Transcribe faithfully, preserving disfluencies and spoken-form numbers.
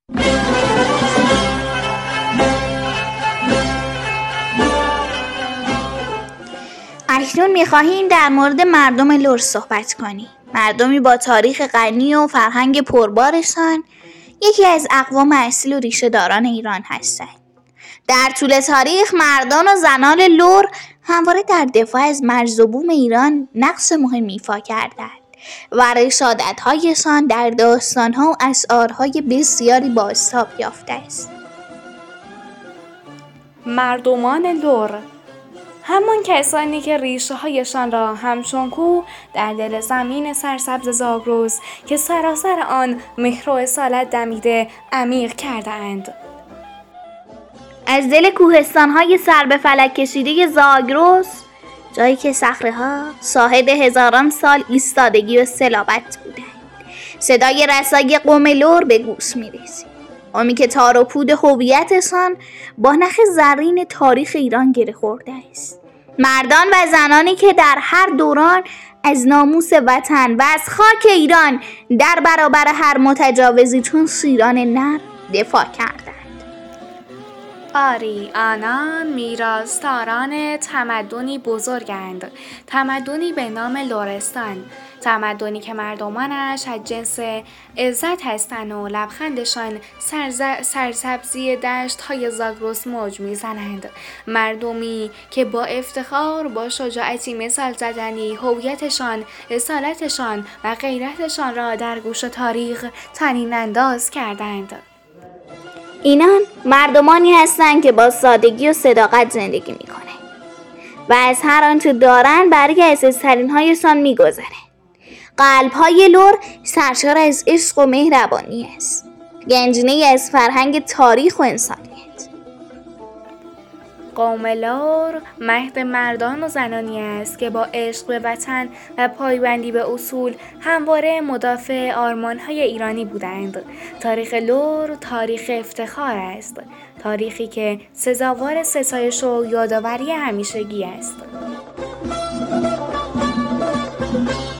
اکنون می‌خواهیم در مورد مردم لر صحبت کنیم. مردمی با تاریخ غنی و فرهنگ پربارشان یکی از اقوام اصیل و ریشه‌داران ایران هستند. در طول تاریخ مردان و زنان لر همواره در دفاع از مرز و بوم ایران نقش مهمی ایفا کردند و رسالت‌هایشان در داستان‌ها و اشعارهای بسیاری بازتاب یافته است. مردمان لر همان کسانی که ریشه هایشان را همچون کوه در دل زمین سرسبز زاگرس که سراسر آن مهر و اصالت دمیده عمیق کرده اند. از دل کوهستان‌های سر به فلک کشیده زاگرس، جایی که صخره‌ها شاهد هزاران سال ایستادگی و صلابت بودند، صدای رسای قوم لر به گوش می‌رسید. قومی که تار و پود هویتشان با نخ زرین تاریخ ایران گره خورده است. مردان و زنانی که در هر دوران از ناموس وطن و از خاک ایران در برابر هر متجاوزی چون شیران نر دفاع کردند. آری، آنان میراثداران تمدنی بزرگند، تمدنی به نام لرستان، تمدنی که مردمانش از جنس عزت هستند و لبخندشان سرز... سرسبزی دشت های زاگرس موج میزنند. مردمی که با افتخار با شجاعتی مثال زدنی هویتشان، اصالتشان و غیرتشان را در گوش تاریخ طنین انداز کردند. اینان مردمانی هستند که با سادگی و صداقت زندگی میکنند و از هر آنچه دارند برای عزیزترین هایشان میگذرند. قلب های لر سرشار از عشق و مهربانی است، گنجینه‌ای از فرهنگ تاریخ و انسانیت. قوم لر مهد مردان و زنانی است که با عشق به وطن و پایبندی به اصول همواره مدافع آرمان‌های ایرانی بودند. تاریخ لر تاریخ افتخار است، تاریخی که سزاوار ستایش و یادآوری همیشگی است.